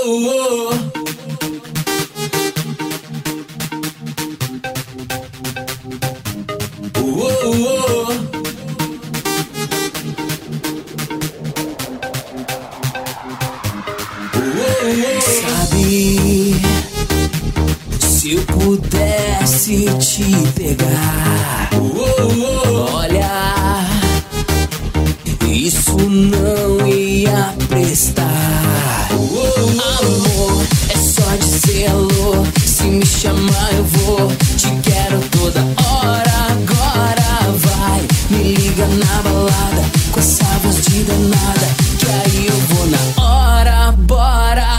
Sabe, se eu pudesse te pegar, olha, isso não ia prestar. Amor, é só dizer alô, se me chamar eu vou. Te quero toda hora, agora vai. Me liga na balada, com essa voz de danada, que aí eu vou na hora, bora.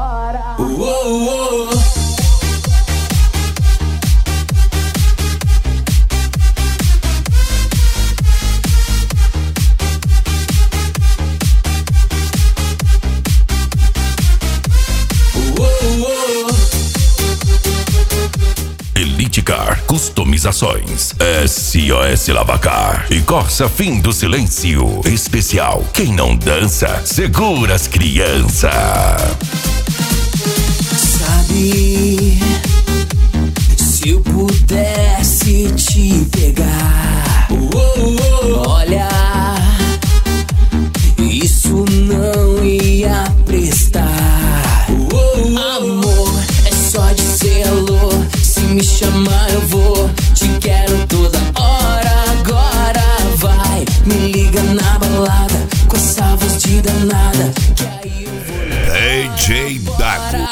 Elite Car Customizações, SOS Lavacar e Corsa Fim do Silêncio. Especial, quem não dança, segura as crianças. Sabe, se eu pudesse te pegar, olha, isso não ia prestar. Amor, é só dizer alô, se me chamar eu vou. Te quero toda hora, agora vai. Me liga na balada, com essa voz de danada, que aí eu vou na DJ Dago.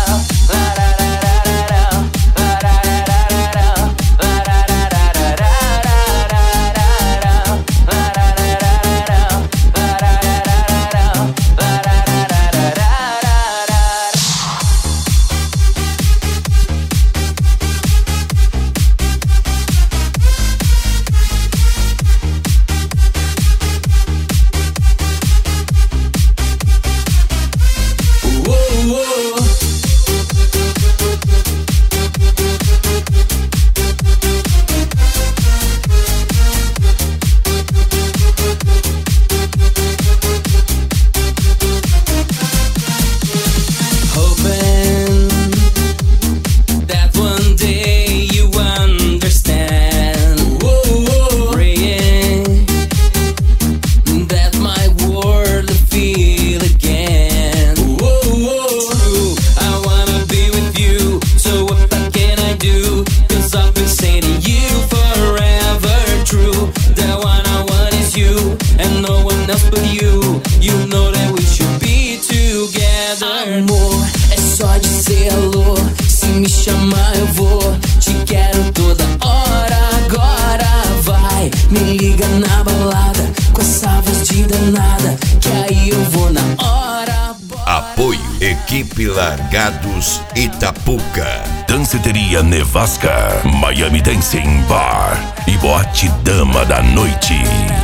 Amor, é só dizer alô, se me chamar eu vou. Te quero toda hora, agora vai. Me liga na balada, com essa voz de danada, que aí eu vou na hora. Apoio Equipe Largados Itapuca, Danceteria Nevasca, Miami Dancing Bar e Boate Dama da Noite.